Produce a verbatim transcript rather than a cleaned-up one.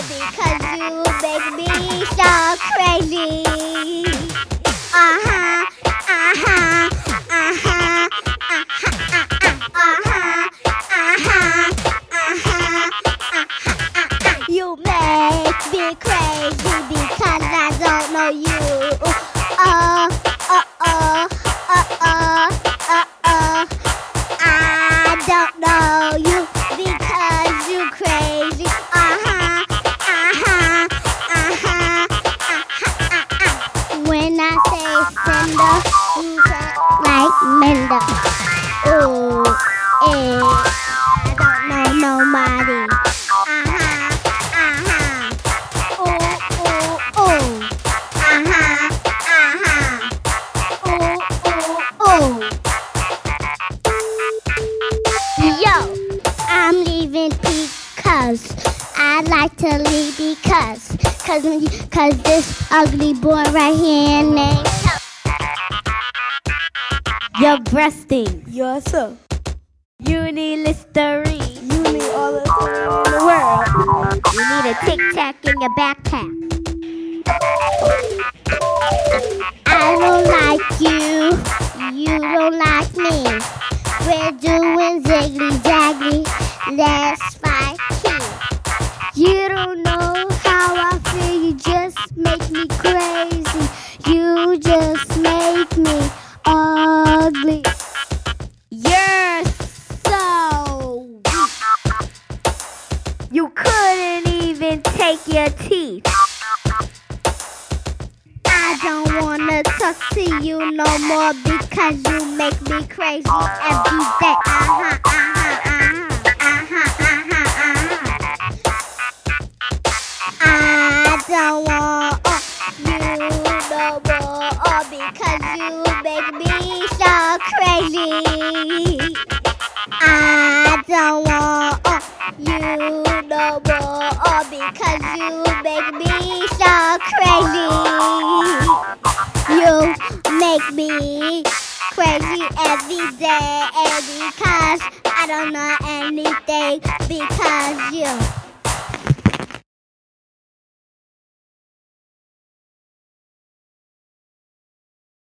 because you make me so crazy. Uh-huh, uh-huh, uh-huh, uh-huh, uh-huh, uh-huh, uh-huh, uh-huh. You make me crazy because I don't know you. Uh, uh, uh, uh, uh, uh, uh. I don't know you because you crazy. Uh-huh, uh-huh, uh-huh, uh-huh. When I say Cinder, you say like Mender. Ooh, eh, I don't know nobody. Uh-huh, uh-huh. Ooh, ooh, ooh. Uh-huh, uh-huh. Ooh, ooh, ooh. Yo, I'm leaving because I like to leave because Cause, cause this ugly boy right here named Your breast stinks. Yes, sir. You need Listerine. You need all the time in the world. You need a Tic Tac in your backpack. I don't like you. You don't like me. We're doing ziggly zaggly. Let's fight here. You don't know how I feel. You just make me crazy. You just make me ugly. You're so weak. You couldn't even take your teeth. I don't wanna talk to you no more because you make me crazy every day. Uh-huh, uh-huh, uh-huh, uh-huh, uh-huh, uh-huh. I don't want uh, you no more uh, because you make me so crazy. I don't want uh, you no more uh, because you make me so crazy. You make me crazy every day because I don't know anything because you